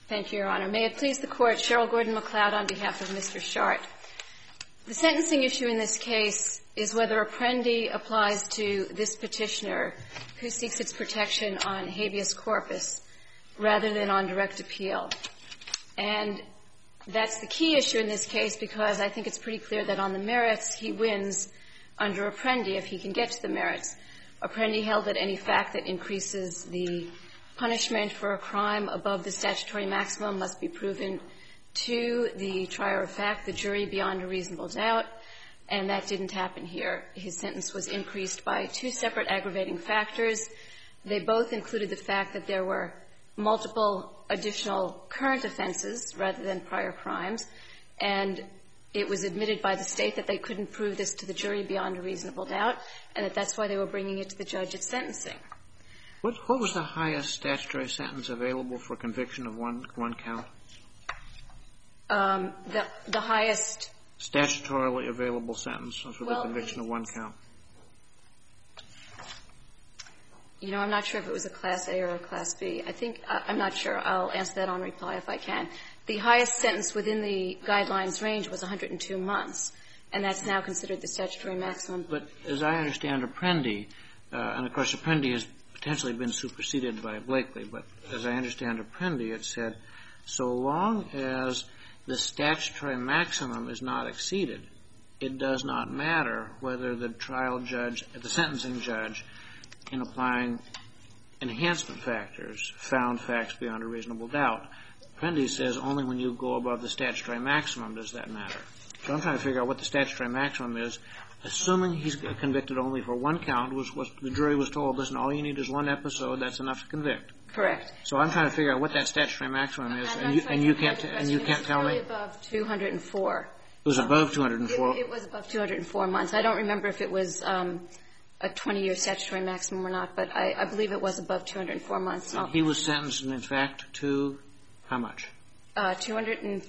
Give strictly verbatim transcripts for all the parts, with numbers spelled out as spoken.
Thank you, Your Honor. May it please the Court, Cheryl Gordon-McLeod on behalf of Mister Shart. The sentencing issue in this case is whether Apprendi applies to this petitioner who seeks its protection on habeas corpus rather than on direct appeal. And that's the key issue in this case because I think it's pretty clear that on the merits he wins under Apprendi if he can get to the merits. Apprendi held that any fact that increases the punishment for a crime above the statutory maximum must be proven to the trier of fact, the jury, beyond a reasonable doubt, and that didn't happen here. His sentence was increased by two separate aggravating factors. They both included the fact that there were multiple additional current offenses rather than prior crimes, and it was admitted by the State that they couldn't prove this to the jury beyond a reasonable doubt, and that that's why they were bringing it to the judge at sentencing. What, what was the highest statutory sentence available for conviction of one, one count? Um, the, the highest statutorily available sentence for well, the conviction of one count. You know, I'm not sure if it was a Class A or a Class B. I think uh, I'm not sure. I'll answer that on reply if I can. The highest sentence within the guidelines range was one hundred two months, and that's now considered the statutory maximum. But as I understand Apprendi, uh, and of course Apprendi has potentially been superseded by Blakely, but as I understand Apprendi, it said so long as the statutory maximum is not exceeded, it does not matter whether the trial judge, the sentencing judge, in applying enhancement factors, found facts beyond a reasonable doubt. Apprendi says only when you go above the statutory maximum does that matter. So I'm trying to figure out what the statutory maximum is, assuming he's convicted only for one count, was what the jury was told, listen, all you need is one episode, that's enough to convict. Correct. So I'm trying to figure out what that statutory maximum is, and you, and you can't, and you can't tell me? It was above two hundred four. It was above two hundred four? It, it was above two hundred four months. I don't remember if it was um, a twenty-year statutory maximum or not, but I, I believe it was above two hundred four months. And he was sentenced, in fact, to how much? Uh, two hundred and,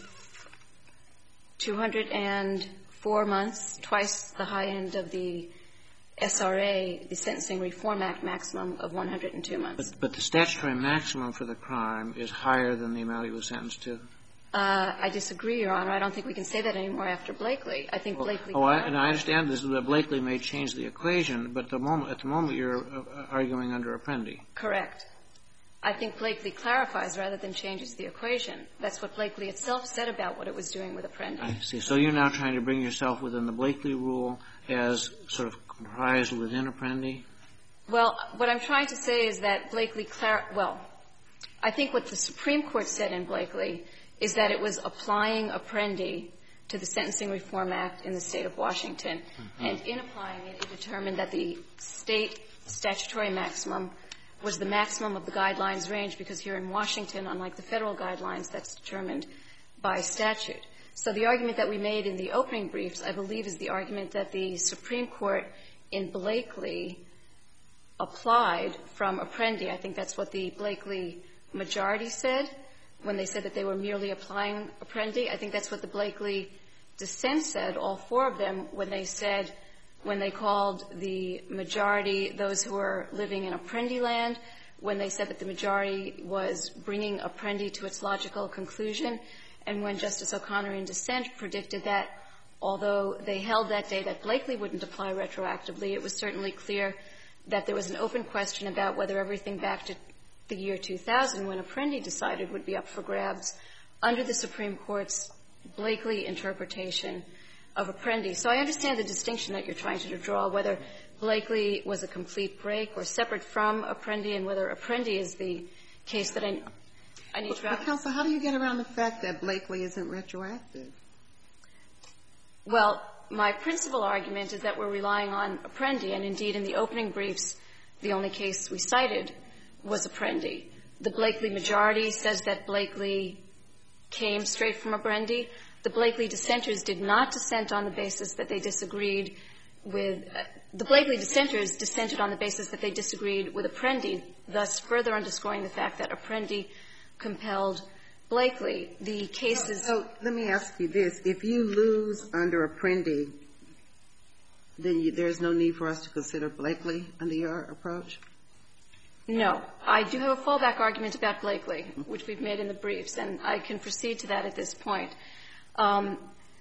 two hundred four months, twice the high end of the S R A, the Sentencing Reform Act maximum of one hundred two months. But, but the statutory maximum for the crime is higher than the amount he was sentenced to? Uh, I disagree, Your Honor. I don't think we can say that anymore after Blakely. I think Blakely. Oh, I, and I understand this, that Blakely may change the equation, but the moment, at the moment you're uh, arguing under Apprendi. Correct. I think Blakely clarifies rather than changes the equation. That's what Blakely itself said about what it was doing with Apprendi. I see. So you're now trying to bring yourself within the Blakely rule as sort of comprised within Apprendi? Well, what I'm trying to say is that Blakely clar- well, I think what the Supreme Court said in Blakely is that it was applying Apprendi to the Sentencing Reform Act in the state of Washington. Mm-hmm. And in applying it, it determined that the state statutory maximum was the maximum of the guidelines range, because here in Washington, unlike the federal guidelines, that's determined by statute. So the argument that we made in the opening briefs, I believe, is the argument that the Supreme Court in Blakely applied from Apprendi. I think that's what the Blakely majority said when they said that they were merely applying Apprendi. I think that's what the Blakely dissent said, all four of them, when they said, when they called the majority those who were living in Apprendi land, when they said that the majority was bringing Apprendi to its logical conclusion, and when Justice O'Connor in dissent predicted that although they held that day that Blakely wouldn't apply retroactively, it was certainly clear that there was an open question about whether everything back to the year two thousand, when Apprendi decided, would be up for grabs under the Supreme Court's Blakely interpretation of Apprendi. So I understand the distinction that you're trying to draw, whether Blakely was a complete break or separate from Apprendi, and whether Apprendi is the case that I, I need to draw. But, Counsel, how do you get around the fact that Blakely isn't retroactive? Well, my principal argument is that we're relying on Apprendi, and indeed in the opening briefs, the only case we cited was Apprendi. The Blakely majority says that Blakely came straight from Apprendi. The Blakely dissenters did not dissent on the basis that they disagreed with uh, the Blakely dissenters dissented on the basis that they disagreed with Apprendi, thus further underscoring the fact that Apprendi compelled Blakely. The cases. So, so let me ask you this: if you lose under Apprendi, then you, there's no need for us to consider Blakely under your approach. No. I do have a fallback argument about Blakely, which we've made in the briefs, and I can proceed to that at this point. Um,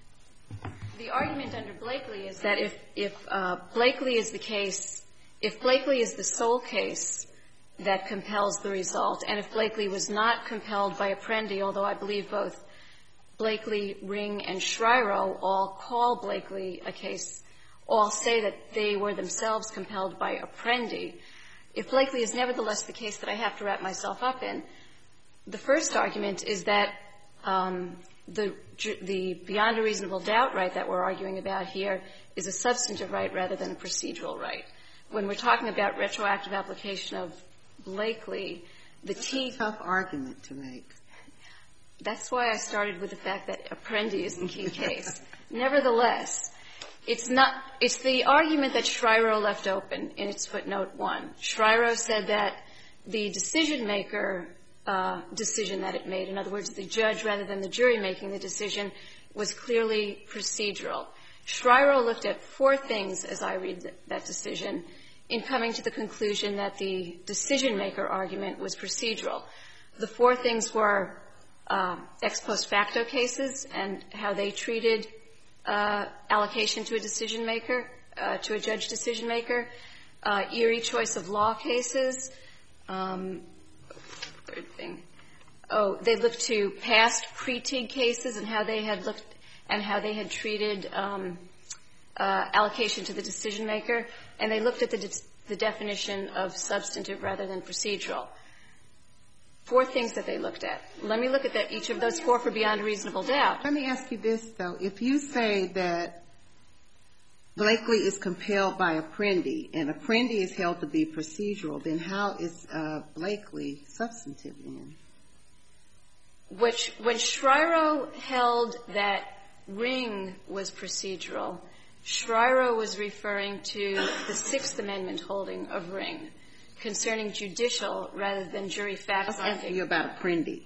the argument under Blakely is that if, if uh, Blakely is the case, if Blakely is the sole case that compels the result, and if Blakely was not compelled by Apprendi, although I believe both Blakely, Ring, and Shryo all call Blakely a case, all say that they were themselves compelled by Apprendi. If Blakely is nevertheless the case that I have to wrap myself up in, the first argument is that um, the, the beyond a reasonable doubt right that we're arguing about here is a substantive right rather than a procedural right. When we're talking about retroactive application of Blakely, the T... That's a tough argument to make. That's why I started with the fact that Apprendi is the key case. Nevertheless, it's not, it's the argument that Shryo left open in its footnote one. Shryo said that the decision maker, uh, decision that it made, in other words, the judge rather than the jury making the decision, was clearly procedural. Shryo looked at four things, as I read th- that decision, in coming to the conclusion that the decision maker argument was procedural. The four things were uh, ex post facto cases and how they treated Uh, allocation to a decision maker, uh, to a judge decision maker, uh, eerie choice of law cases. Um, third thing. Oh, they looked to past pre-Teague cases and how they had looked and how they had treated um, uh, allocation to the decision maker, and they looked at the, de- the definition of substantive rather than procedural. Four things that they looked at. Let me look at that, each of those four for beyond a reasonable doubt. Let me ask you this, though. If you say that Blakely is compelled by Apprendi and Apprendi is held to be procedural, then how is uh, Blakely substantive then? Which, when Shryo held that Ring was procedural, Shryo was referring to the Sixth Amendment holding of Ring concerning judicial rather than jury fact-finding. I was asking you about Apprendi.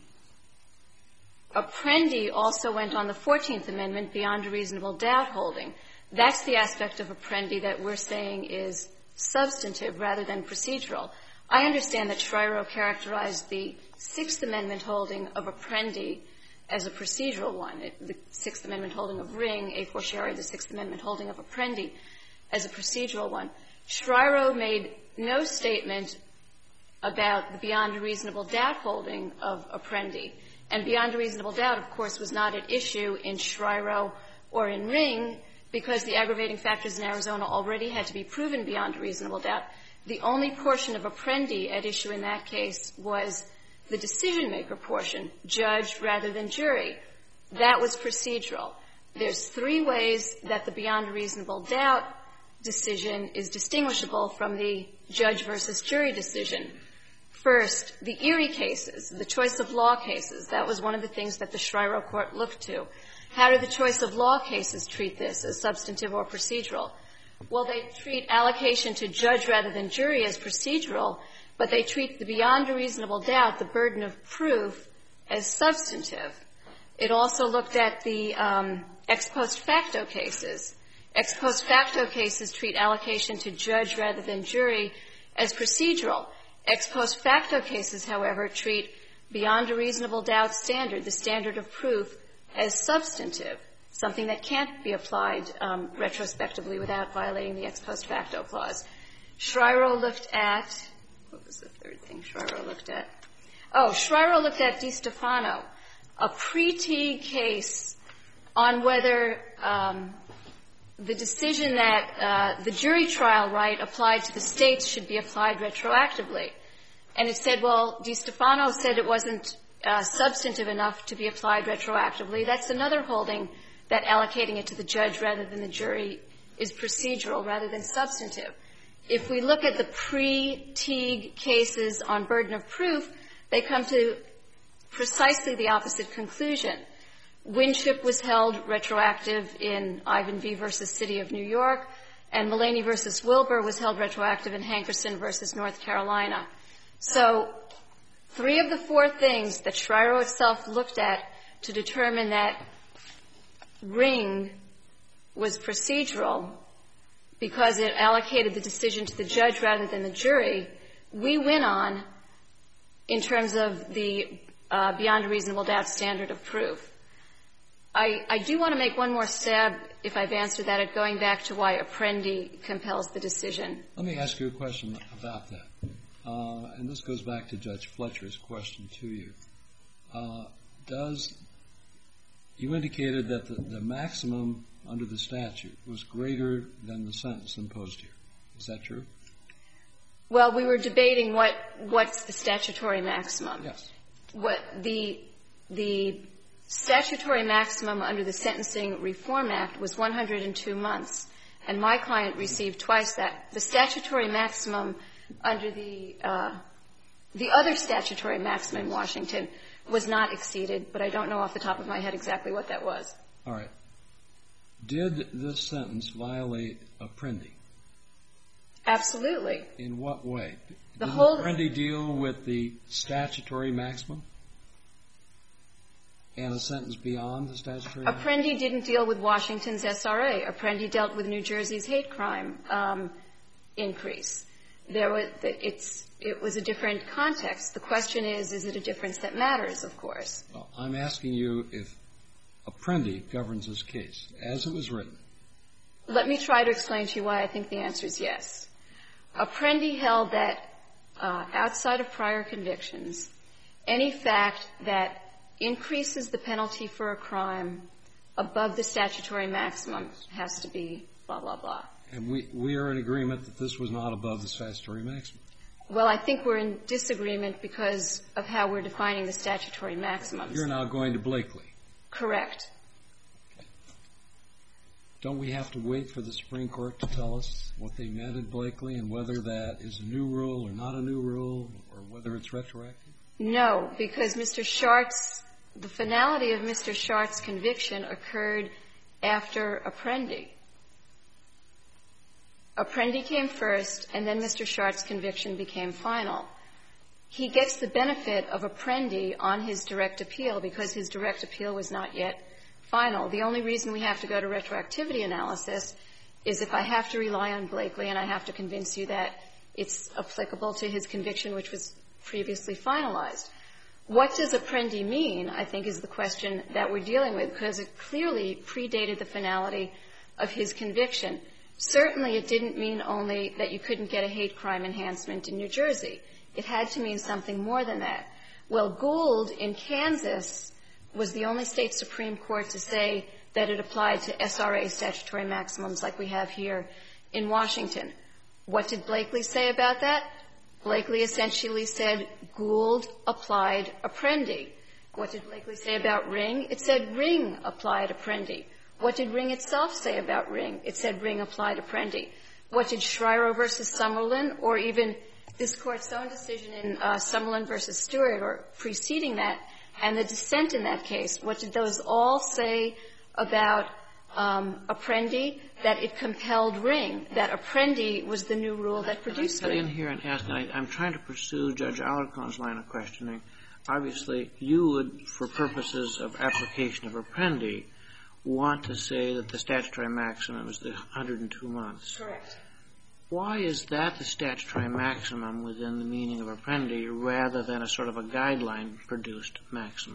Apprendi also went on the Fourteenth Amendment beyond a reasonable doubt holding. That's the aspect of Apprendi that we're saying is substantive rather than procedural. I understand that Shryo characterized the Sixth Amendment holding of Apprendi as a procedural one. It, the Sixth Amendment holding of Ring, a fortiori the Sixth Amendment holding of Apprendi, as a procedural one. Shryo made no statement about the beyond a reasonable doubt holding of Apprendi. And beyond a reasonable doubt, of course, was not at issue in Shryo or in Ring because the aggravating factors in Arizona already had to be proven beyond a reasonable doubt. The only portion of Apprendi at issue in that case was the decision-maker portion, judge rather than jury. That was procedural. There's three ways that the beyond a reasonable doubt decision is distinguishable from the judge versus jury decision. First, the Erie cases, the choice of law cases, that was one of the things that the Shryo court looked to. How do the choice of law cases treat this, as substantive or procedural? Well, they treat allocation to judge rather than jury as procedural, but they treat the beyond a reasonable doubt, the burden of proof, as substantive. It also looked at the um, ex post facto cases. Ex post facto cases treat allocation to judge rather than jury as procedural. Ex post facto cases, however, treat beyond a reasonable doubt standard, the standard of proof, as substantive, something that can't be applied um, retrospectively without violating the ex post facto clause. Shryo looked at, what was the third thing Shryo looked at? Oh, Shryo looked at DiStefano, a pre-Teague case on whether um, the decision that uh, the jury trial right applied to the states should be applied retroactively. And it said, well, DiStefano said it wasn't uh, substantive enough to be applied retroactively. That's another holding that allocating it to the judge rather than the jury is procedural rather than substantive. If we look at the pre-Teague cases on burden of proof, they come to precisely the opposite conclusion. Winship was held retroactive in Ivan V. versus City of New York, and Mulaney versus Wilbur was held retroactive in Hankerson versus North Carolina. So three of the four things that Shryo itself looked at to determine that Ring was procedural because it allocated the decision to the judge rather than the jury, we win on in terms of the uh, beyond a reasonable doubt standard of proof. I, I do want to make one more stab, if I've answered that, at going back to why Apprendi compels the decision. Let me ask you a question about that. Uh, and this goes back to Judge Fletcher's question to you. Uh, does you indicated that the, the maximum under the statute was greater than the sentence imposed here. Is that true? Well, we were debating what what's the statutory maximum. Yes. What the the statutory maximum under the Sentencing Reform Act was one hundred two months, and my client received twice that. The statutory maximum under the uh, the other statutory maximum in Washington was not exceeded, but I don't know off the top of my head exactly what that was. All right. Did this sentence violate Apprendi? Absolutely. In what way? The Did whole Apprendi deal with the statutory maximum and a sentence beyond the statutory maximum? Apprendi didn't deal with Washington's S R A. Apprendi dealt with New Jersey's hate crime um, increase. There was it's it was a different context. The question is, is it a difference that matters? Of course. Well, I'm asking you if Apprendi governs this case as it was written. Let me try to explain to you why I think the answer is yes. Apprendi held that uh, outside of prior convictions, any fact that increases the penalty for a crime above the statutory maximum has to be blah, blah, blah. And we, we are in agreement that this was not above the statutory maximum. Well, I think we're in disagreement because of how we're defining the statutory maximums. You're now going to Blakely. Correct. Don't we have to wait for the Supreme Court to tell us what they meant in Blakely and whether that is a new rule or not a new rule or whether it's retroactive? No, because Mister Schartz, the finality of Mister Schartz's conviction occurred after Apprendi. Apprendi came first, and then Mister Schartz's conviction became final. He gets the benefit of Apprendi on his direct appeal because his direct appeal was not yet final. The only reason we have to go to retroactivity analysis is if I have to rely on Blakely and I have to convince you that it's applicable to his conviction, which was previously finalized. What does Apprendi mean, I think, is the question that we're dealing with, because it clearly predated the finality of his conviction. Certainly it didn't mean only that you couldn't get a hate crime enhancement in New Jersey. It had to mean something more than that. Well, Gould in Kansas was the only state Supreme Court to say that it applied to S R A statutory maximums like we have here in Washington. What did Blakely say about that? Blakely essentially said Gould applied Apprendi. What did Blakely say about Ring? It said Ring applied Apprendi. What did Ring itself say about Ring? It said Ring applied Apprendi. What did Schreier versus Summerlin, or even this Court's own decision in uh, Summerlin versus Stewart, or preceding that, and the dissent in that case, what did those all say about um, Apprendi? That it compelled Ring, that Apprendi was the new rule that produced Ring. it. I'm in here and ask, and I, I'm trying to pursue Judge Alarcon's line of questioning. Obviously, you would, for purposes of application of Apprendi, want to say that the statutory maximum is the one hundred two months. Correct. Why is that the statutory maximum within the meaning of Apprendi rather than a sort of a guideline-produced maximum?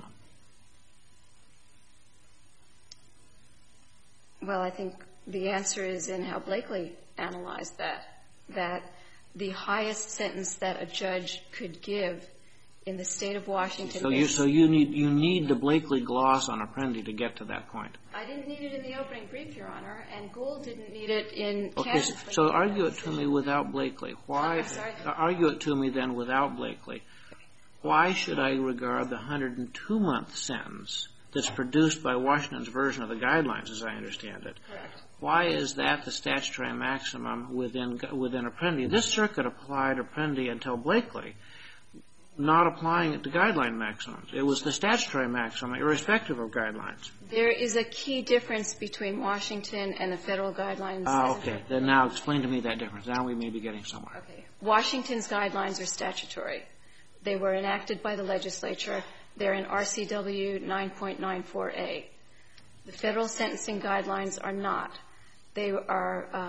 Well, I think the answer is in how Blakely analyzed that, that the highest sentence that a judge could give in the state of Washington. So you, so you need, you need the Blakely gloss on Apprendi to get to that point. I didn't need it in the opening brief, Your Honor, and Gould didn't need it in Okay, Kansas. so argue it to me without Blakely. Why, I'm sorry? argue it to me then without Blakely. Why should I regard the one hundred two month sentence that's produced by Washington's version of the guidelines, as I understand it? Correct. Why is that the statutory maximum within, within Apprendi? This circuit applied Apprendi until Blakely, not applying it to guideline maximums. It was the statutory maximum, irrespective of guidelines. There is a key difference between Washington and the federal guidelines. Ah, okay. Then now explain to me that difference. Now we may be getting somewhere. Okay. Washington's guidelines are statutory. They were enacted by the legislature. They're in R C W nine point nine four A. The federal sentencing guidelines are not. They are uh,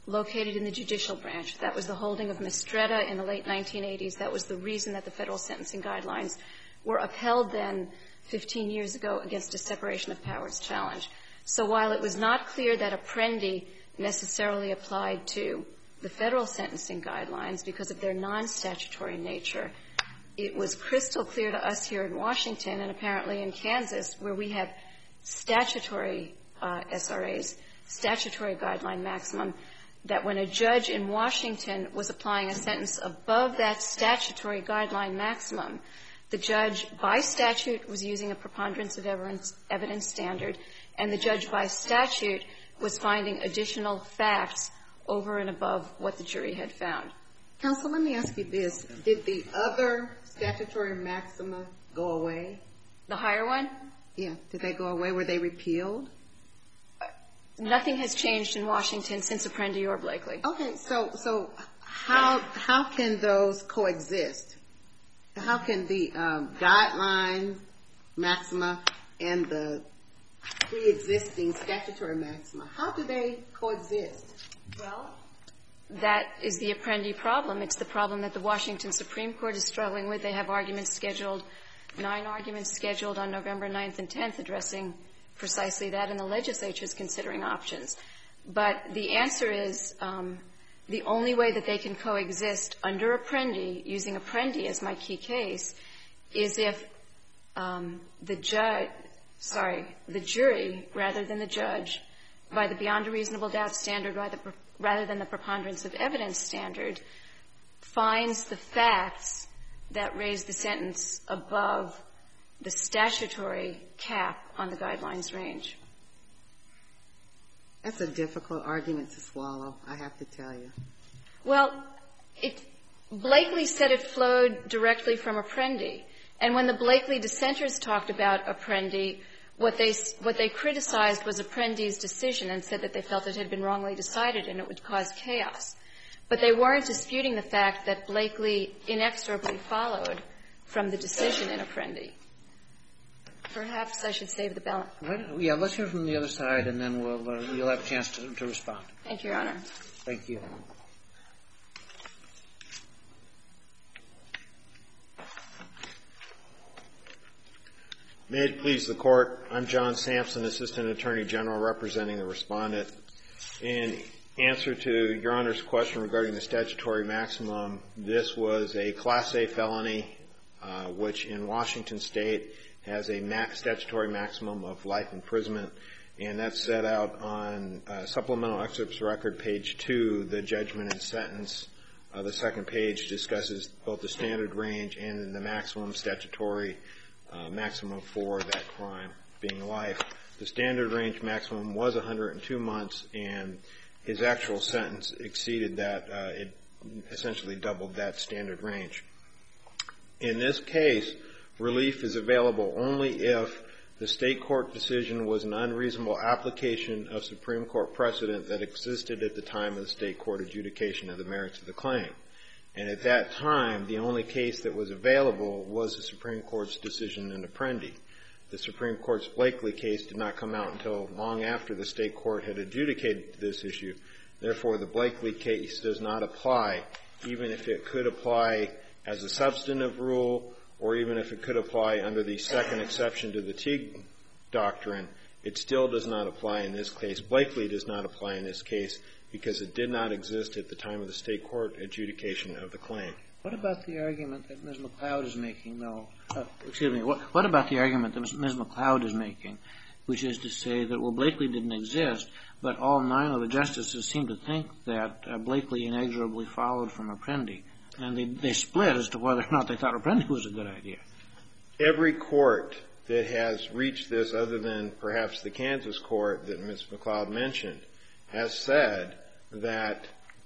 located in the judicial branch. That was the holding of Mistretta in the late nineteen eighties. That was the reason that the federal sentencing guidelines were upheld then fifteen years ago against a separation of powers challenge. So while it was not clear that Apprendi necessarily applied to the federal sentencing guidelines because of their non-statutory nature, it was crystal clear to us here in Washington and apparently in Kansas, where we have statutory uh, S R As, statutory guideline maximum, that when a judge in Washington was applying a sentence above that statutory guideline maximum, the judge by statute was using a preponderance of evidence, evidence standard, and the judge by statute was finding additional facts over and above what the jury had found. Counsel, let me ask you this. Did the other statutory maxima go away? The higher one? Yeah. Did they go away? Were they repealed? Nothing has changed in Washington since Apprendi or Blakely. Okay. So, so how, how can those coexist? How can the um, guideline maxima and the pre-existing statutory maxima, how do they coexist? Well, that is the Apprendi problem. It's the problem that the Washington Supreme Court is struggling with. They have arguments scheduled, nine arguments scheduled on November ninth and tenth addressing precisely that, and the legislature is considering options. But the answer is um, the only way that they can coexist under Apprendi, using Apprendi as my key case, is if um, the judge, sorry, the jury, rather than the judge, by the beyond a reasonable doubt standard rather, rather than the preponderance of evidence standard, finds the facts that raise the sentence above the statutory cap on the guidelines range. That's a difficult argument to swallow, I have to tell you. Well, it, Blakely said it flowed directly from Apprendi. And when the Blakely dissenters talked about Apprendi, what they, what they criticized was Apprendi's decision and said that they felt it had been wrongly decided and it would cause chaos. But they weren't disputing the fact that Blakely inexorably followed from the decision in Apprendi. Perhaps I should save the balance. Yeah, let's hear from the other side, and then we'll, uh, you'll have a chance to, to respond. Thank you, Your Honor. Thank you. May it please the Court, I'm John Sampson, Assistant Attorney General representing the respondent. In answer to Your Honor's question regarding the statutory maximum, this was a Class A felony, uh, which in Washington State has a ma- statutory maximum of life imprisonment, and that's set out on uh, Supplemental Excerpts Record, page two, the judgment and sentence. Uh, the second page discusses both the standard range and the maximum statutory Uh, maximum for that crime being life. The standard range maximum was one hundred two months, and his actual sentence exceeded that. Uh, it essentially doubled that standard range. In this case, relief is available only if the state court decision was an unreasonable application of Supreme Court precedent that existed at the time of the state court adjudication of the merits of the claim. And at that time, the only case that was available was the Supreme Court's decision in Apprendi. The Supreme Court's Blakely case did not come out until long after the state court had adjudicated this issue. Therefore, the Blakely case does not apply, even if it could apply as a substantive rule or even if it could apply under the second exception to the Teague doctrine. It still does not apply in this case. Blakely does not apply in this case because it did not exist at the time of the state court adjudication of the claim. What about the argument that Miz McLeod is making, though? Uh, excuse me. What, what about the argument that Miz McLeod is making, which is to say that, well, Blakely didn't exist, but all nine of the justices seem to think that uh, Blakely inexorably followed from Apprendi, and they, they split as to whether or not they thought Apprendi was a good idea. Every court that has reached this, other than perhaps the Kansas court that Miz McLeod mentioned, has said that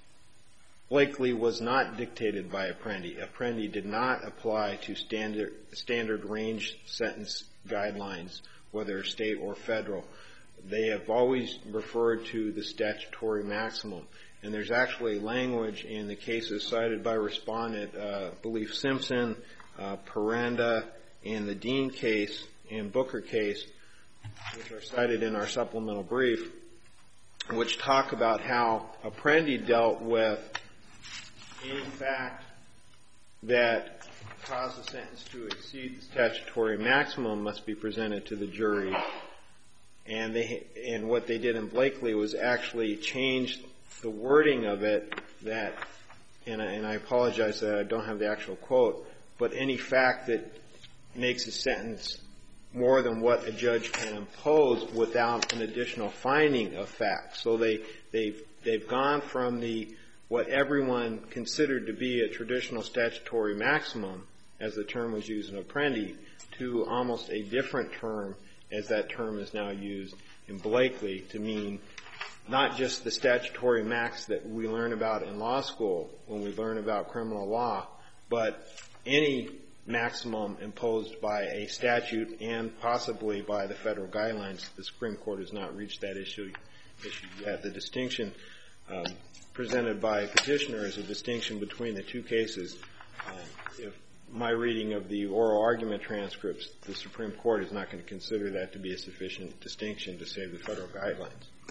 Blakely was not dictated by Apprendi. Apprendi did not apply to standard standard range sentence guidelines, whether state or federal. They have always referred to the statutory maximum. And there's actually language in the cases cited by Respondent, uh, I believe Simpson, uh, Peranda, and the Dean case and Booker case, which are cited in our supplemental brief, which talk about how Apprendi dealt with any fact that caused the sentence to exceed the statutory maximum must be presented to the jury. And they and what they did in Blakely was actually change the wording of it that, and I, and I apologize that I don't have the actual quote, but any fact that makes a sentence more than what a judge can impose without an additional finding of fact. So they they've they've gone from the what everyone considered to be a traditional statutory maximum, as the term was used in Apprendi, to almost a different term, as that term is now used in Blakely, to mean not just the statutory max that we learn about in law school when we learn about criminal law, but any maximum imposed by a statute and possibly by the federal guidelines. The Supreme Court has not reached that issue, issue yet. The distinction um, presented by Petitioner is a distinction between the two cases. Um, if my reading of the oral argument transcripts, the Supreme Court is not going to consider that to be a sufficient distinction to save the federal guidelines.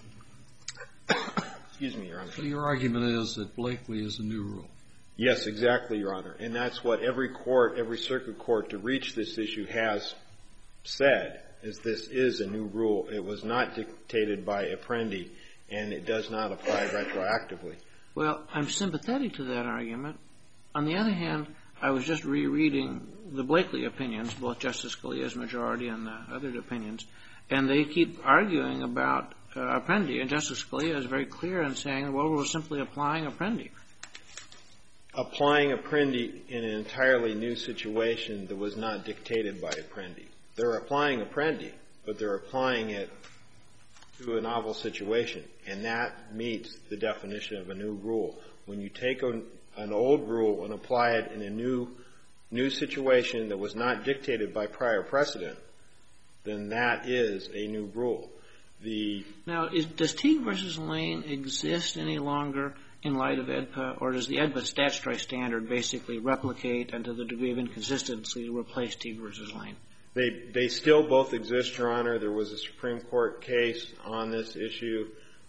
Excuse me, Your Honor. So your argument is that Blakely is a new rule. Yes, exactly, Your Honor. And that's what every court, every circuit court to reach this issue has said, is this is a new rule. It was not dictated by Apprendi, and it does not apply retroactively. Well, I'm sympathetic to that argument. On the other hand, I was just rereading the Blakely opinions, both Justice Scalia's majority and the other opinions, and they keep arguing about uh, Apprendi. And Justice Scalia is very clear in saying, well, we're simply applying Apprendi. Applying Apprendi in an entirely new situation that was not dictated by Apprendi. They're applying Apprendi, but they're applying it to a novel situation, and that meets the definition of a new rule. When you take a, an old rule and apply it in a new new situation that was not dictated by prior precedent, then that is a new rule. The now, is, does Teague versus Lane exist any longer in light of AEDPA, or does the AEDPA statutory standard basically replicate and to the degree of inconsistency replace Teague versus Lane? They they still both exist, Your Honor. There was a Supreme Court case on this issue.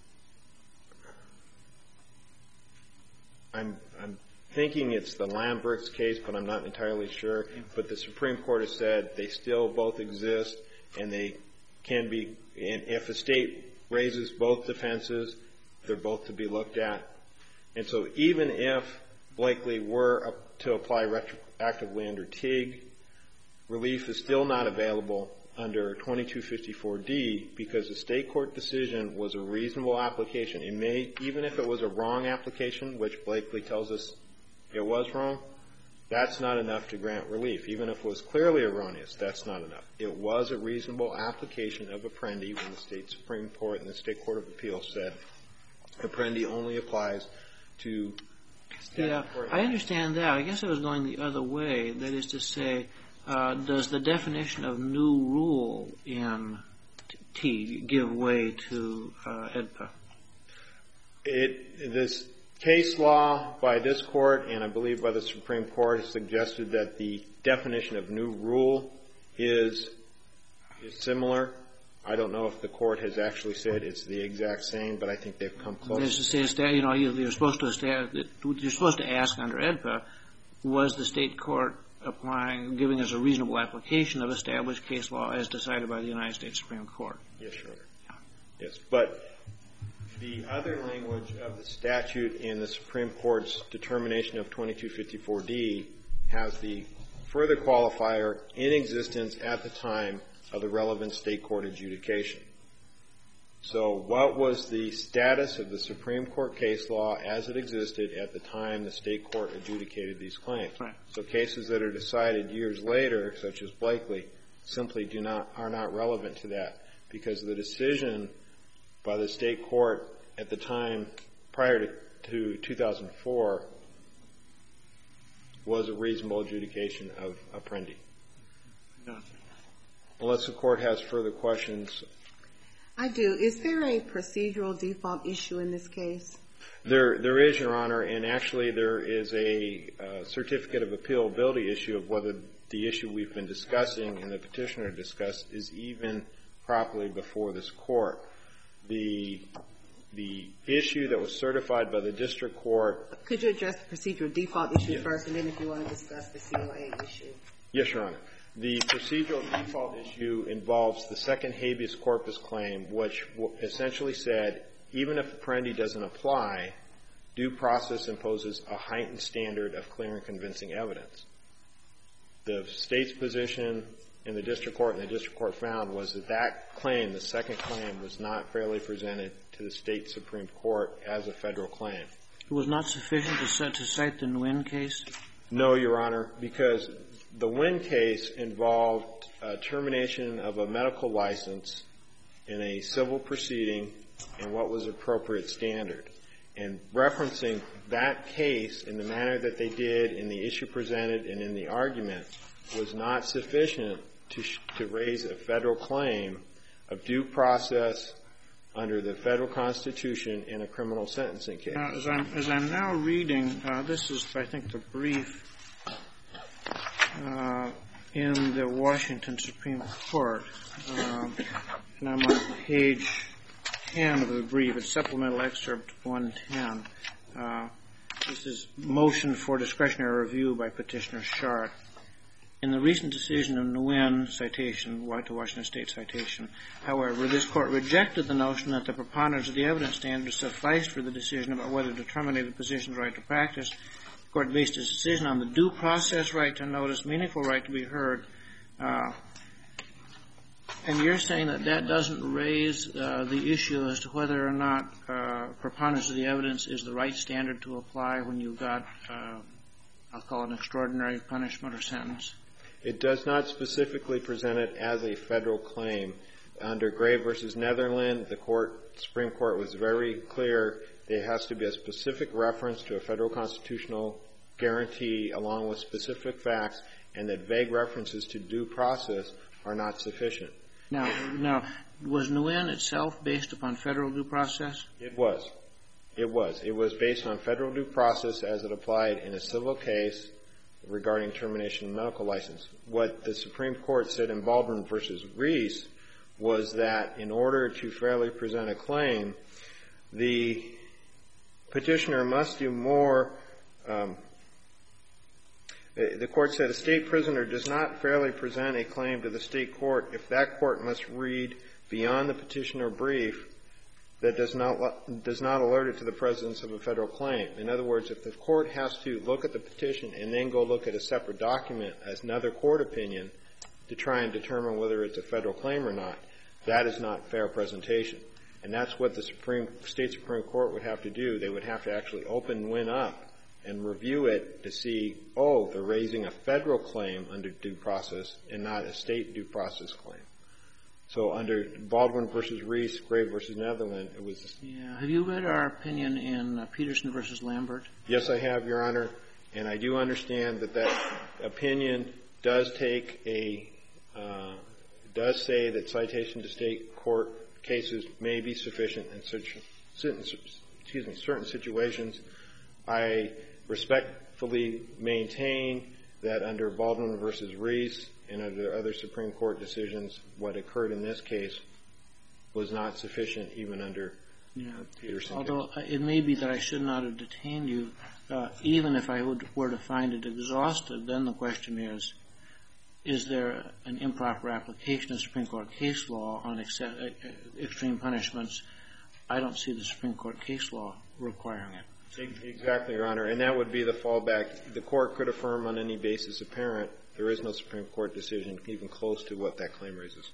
I'm I'm thinking it's the Lambert's case, but I'm not entirely sure. But the Supreme Court has said they still both exist, and they can be, and if a state raises both defenses, they're both to be looked at. And so even if Blakely were to apply retroactively under Teague, relief is still not available under twenty-two fifty-four D because the state court decision was a reasonable application. It may, even if it was a wrong application, which Blakely tells us it was wrong, that's not enough to grant relief. Even if it was clearly erroneous, that's not enough. It was a reasonable application of Apprendi when the state Supreme Court and the State Court of Appeals said Apprendi only applies to Yeah, I understand that. I guess I was going the other way. That is to say, uh, does the definition of new rule in Teague give way to uh, AEDPA? It, this case law by this court and I believe by the Supreme Court has suggested that the definition of new rule is is similar. I don't know if the court has actually said it's the exact same, but I think they've come close. That is to say, you know, you're supposed to you're supposed to ask under AEDPA, was the state court applying, giving us a reasonable application of established case law as decided by the United States Supreme Court? Yes, Your Honor. Yes, but the other language of the statute in the Supreme Court's determination of twenty-two fifty-four D has the further qualifier in existence at the time of the relevant state court adjudication. So what was the status of the Supreme Court case law as it existed at the time the state court adjudicated these claims? Right. So cases that are decided years later, such as Blakely, simply do not, are not relevant to that because the decision by the state court at the time prior to, to two thousand four was a reasonable adjudication of Apprendi. No. Unless the court has further questions. I do. Is there a procedural default issue in this case? There, there is, Your Honor, and actually there is a uh, certificate of appealability issue of whether the issue we've been discussing and the petitioner discussed is even properly before this court. The the issue that was certified by the district court. Could you address the procedural default issue Yes. first, and then if you want to discuss the C O A issue? Yes, Your Honor. The procedural default issue involves the second habeas corpus claim, which essentially said even if Apprendi doesn't apply, due process imposes a heightened standard of clear and convincing evidence. The State's position in the district court and the district court found was that that claim, the second claim, was not fairly presented to the State Supreme Court as a Federal claim. It was not sufficient to, set, to cite the Nguyen case? No, Your Honor, because the Nguyen case involved uh, termination of a medical license in a civil proceeding and what was appropriate standard. And referencing that case in the manner that they did in the issue presented and in the argument was not sufficient to, sh- to raise a Federal claim of due process under the Federal Constitution in a criminal sentencing case. Now, as I'm, as I'm now reading, uh, this is, I think, the brief uh, in the Washington Supreme Court, um, and I'm on page ten of the brief. It's supplemental excerpt one ten. Uh, this is motion for discretionary review by Petitioner Sharp. In the recent decision of Nguyen citation, to Washington State citation, however, this Court rejected the notion that the preponderance of the evidence standard sufficed for the decision about whether to terminate a physician's right to practice. The Court based its decision on the due process right to notice, meaningful right to be heard. Uh, and you're saying that that doesn't raise uh, the issue as to whether or not uh, preponderance of the evidence is the right standard to apply when you've got, uh, I'll call it an extraordinary punishment or sentence? It does not specifically present it as a Federal claim. Under Gray versus Netherland, the court, Supreme Court was very clear there has to be a specific reference to a Federal constitutional guarantee along with specific facts, and that vague references to due process are not sufficient. Now, now, was Nguyen itself based upon Federal due process? It was. It was. It was based on Federal due process as it applied in a civil case regarding termination of medical license. What the Supreme Court said in Baldwin versus Reese was that in order to fairly present a claim, the petitioner must do more. Um, the court said a state prisoner does not fairly present a claim to the state court if that court must read beyond the petitioner brief that does not does not alert it to the presence of a Federal claim. In other words, if the court has to look at the petition and then go look at a separate document as another court opinion to try and determine whether it's a Federal claim or not, that is not fair presentation. And that's what the Supreme State Supreme Court would have to do. They would have to actually open Nguyen up and review it to see, oh, they're raising a Federal claim under due process and not a state due process claim. So under Baldwin versus Reese, Gray versus Netherland, it was. Yeah. Have you read our opinion in uh, Peterson versus Lambert? Yes, I have, Your Honor, and I do understand that that opinion does take a uh, does say that citation to state court cases may be sufficient in certain excuse me certain situations. I respectfully maintain that under Baldwin versus Reese and under other Supreme Court decisions, what occurred in this case was not sufficient even under yeah. uh, Peterson. Although case. It may be that I should not have detained you, uh, even if I would, were to find it exhausted, then the question is, is there an improper application of Supreme Court case law on ex- extreme punishments? I don't see the Supreme Court case law requiring it. Exactly, Your Honor, and that would be the fallback. The court could affirm on any basis apparent. There is no Supreme Court decision even close to what that claim raises.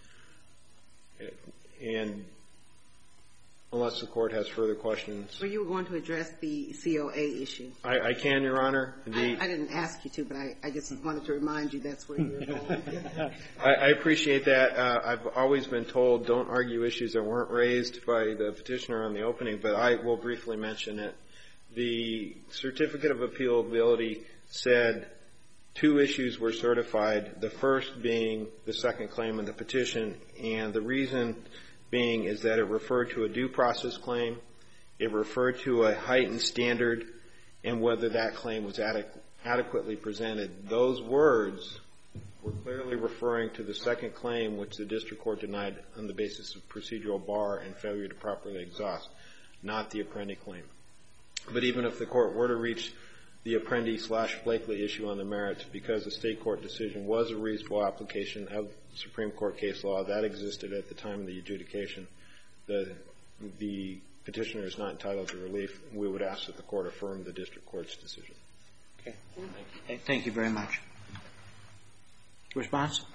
And unless the court has further questions. Were you going to address the C O A issue? I, I can, Your Honor. The, I, I didn't ask you to, but I, I just wanted to remind you that's where you were going. I, I appreciate that. Uh, I've always been told don't argue issues that weren't raised by the petitioner on the opening, but I will briefly mention it. The Certificate of Appealability said two issues were certified, the first being the second claim in the petition, and the reason being is that it referred to a due process claim, it referred to a heightened standard, and whether that claim was adequ- adequately presented. Those words were clearly referring to the second claim, which the district court denied on the basis of procedural bar and failure to properly exhaust. not the Apprendi claim. But even if the court were to reach the Apprendi slash Blakely issue on the merits, because the state court decision was a reasonable application of Supreme Court case law that existed at the time of the adjudication, the the petitioner is not entitled to relief. We would ask that the court affirm the district court's decision. Okay. Thank you, Thank you very much. Response?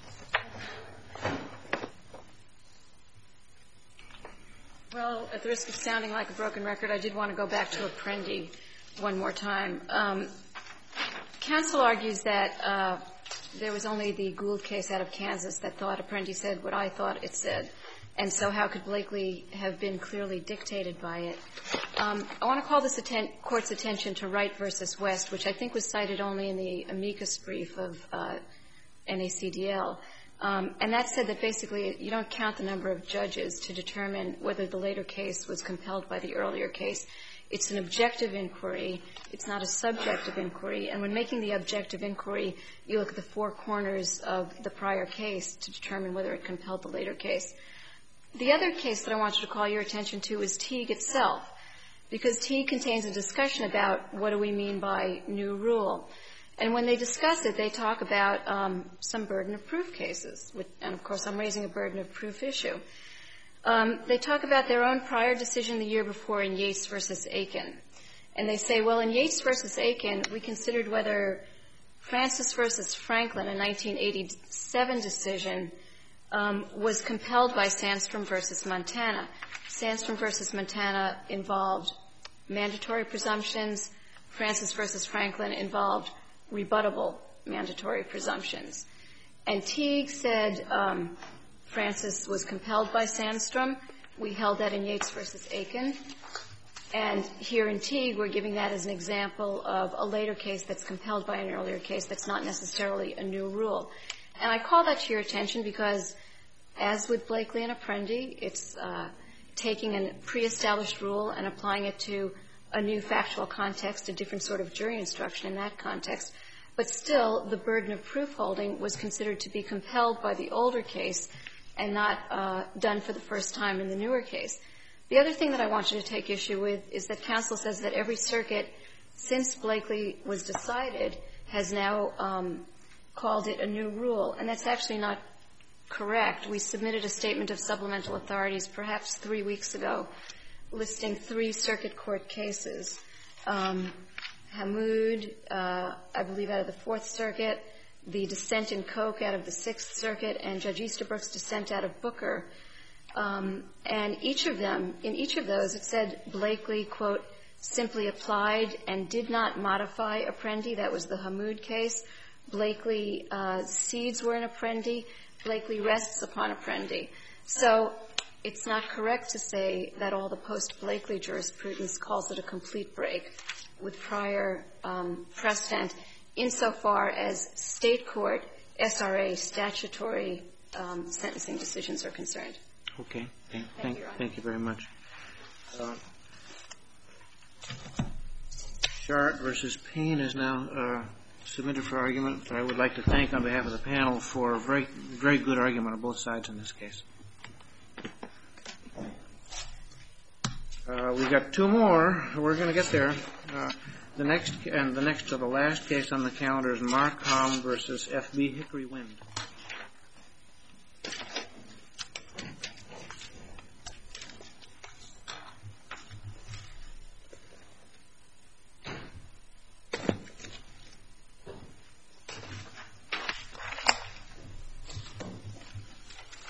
Well, at the risk of sounding like a broken record, I did want to go back to Apprendi one more time. Um, counsel argues that uh, there was only the Gould case out of Kansas that thought Apprendi said what I thought it said, and so how could Blakely have been clearly dictated by it? Um, I want to call this atten- court's attention to Wright versus West, which I think was cited only in the amicus brief of uh, N A C D L. Um, and that said that basically you don't count the number of judges to determine whether the later case was compelled by the earlier case. It's an objective inquiry. It's not a subjective inquiry. And when making the objective inquiry, you look at the four corners of the prior case to determine whether it compelled the later case. The other case that I wanted to call your attention to is Teague itself, because Teague contains a discussion about what do we mean by new rule. And when they discuss it, they talk about um, some burden of proof cases, which, and of course I'm raising a burden of proof issue. Um, they talk about their own prior decision the year before in Yates versus Aiken. And they say, well, in Yates versus Aiken, we considered whether Francis versus Franklin, a nineteen eighty-seven decision, um, was compelled by Sandstrom versus Montana. Sandstrom versus Montana involved mandatory presumptions. Francis versus Franklin involved rebuttable mandatory presumptions. And Teague said um, Francis was compelled by Sandstrom. We held that in Yates versus Aiken. And here in Teague, we're giving that as an example of a later case that's compelled by an earlier case that's not necessarily a new rule. And I call that to your attention because, as with Blakely and Apprendi, it's uh, taking a pre-established rule and applying it to a new factual context, a different sort of jury instruction in that context. But still, the burden of proof holding was considered to be compelled by the older case and not uh, done for the first time in the newer case. The other thing that I want you to take issue with is that counsel says that every circuit since Blakely was decided has now um, called it a new rule, and that's actually not correct. We submitted a statement of supplemental authorities perhaps three weeks ago listing three circuit court cases. Um, Hamoud, uh, I believe out of the Fourth Circuit, the dissent in Koch out of the Sixth Circuit, and Judge Easterbrook's dissent out of Booker. Um, and each of them, in each of those, it said Blakely, quote, simply applied and did not modify Apprendi. That was the Hamoud case. Blakely, uh, seeds were in Apprendi. Blakely rests upon Apprendi. So it's not correct to say that all the post-Blakely jurisprudence calls it a complete break with prior um, precedent insofar as state court S R A statutory um, sentencing decisions are concerned. Okay. Thank, Thank thank, you, Your Honor. thank you very much. Uh, Sharp versus Payne is now uh, submitted for argument. I would like to thank on behalf of the panel for a very, very good argument on both sides in this case. Uh, we've got two more. We're going to get there. Uh, the next and the next to the last case on the calendar is Markham versus F B Hickory Wind.